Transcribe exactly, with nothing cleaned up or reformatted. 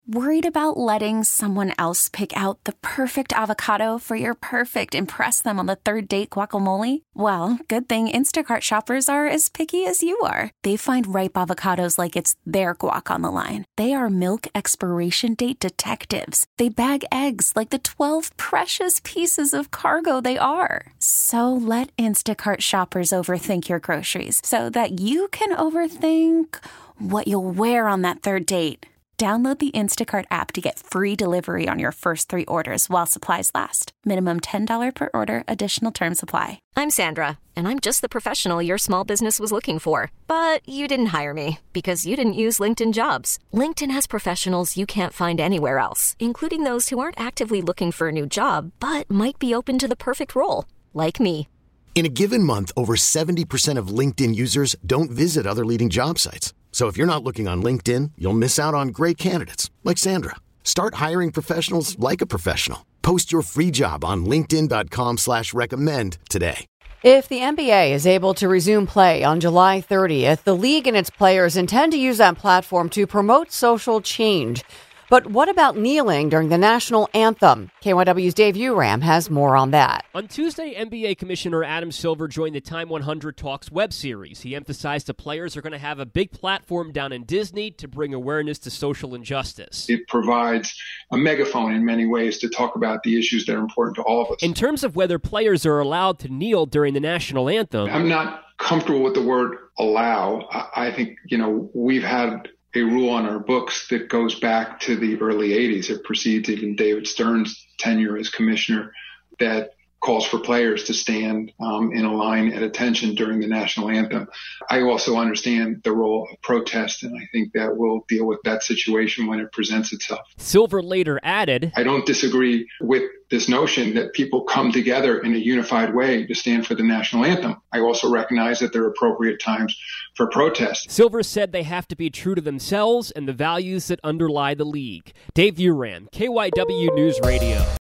Worried about letting someone else pick out the perfect avocado for your perfect impress them on the third date guacamole? Well, good thing Instacart shoppers are as picky as you are. They find ripe avocados like it's their guac on the line. They are milk expiration date detectives. They bag eggs like the twelve precious pieces of cargo they are. So let Instacart shoppers overthink your groceries so that you can overthink what you'll wear on that third date. Download the Instacart app to get free delivery on your first three orders while supplies last. Minimum ten dollars per order. Additional terms apply. I'm Sandra, and I'm just the professional your small business was looking for. But you didn't hire me because you didn't use LinkedIn Jobs. LinkedIn has professionals you can't find anywhere else, including those who aren't actively looking for a new job, but might be open to the perfect role, like me. In a given month, over seventy percent of LinkedIn users don't visit other leading job sites. So if you're not looking on LinkedIn, you'll miss out on great candidates like Sandra. Start hiring professionals like a professional. Post your free job on linkedin dot com slash recommend today. If the N B A is able to resume play on July thirtieth, the league and its players intend to use that platform to promote social change. But what about kneeling during the national anthem? K Y W's Dave Uram has more on that. On Tuesday, N B A Commissioner Adam Silver joined the Time one hundred Talks web series. He emphasized the players are going to have a big platform down in Disney to bring awareness to social injustice. It provides a megaphone in many ways to talk about the issues that are important to all of us. In terms of whether players are allowed to kneel during the national anthem, I'm not comfortable with the word allow. I think, you know, we've had a rule on our books that goes back to the early eighties. It precedes even David Stern's tenure as commissioner, that calls for players to stand um, in a line at attention during the national anthem. I also understand the role of protest, and I think that we'll deal with that situation when it presents itself. Silver later added, I don't disagree with this notion that people come together in a unified way to stand for the national anthem. I also recognize that there are appropriate times for protest. Silver said they have to be true to themselves and the values that underlie the league. Dave Uram, K Y W News Radio.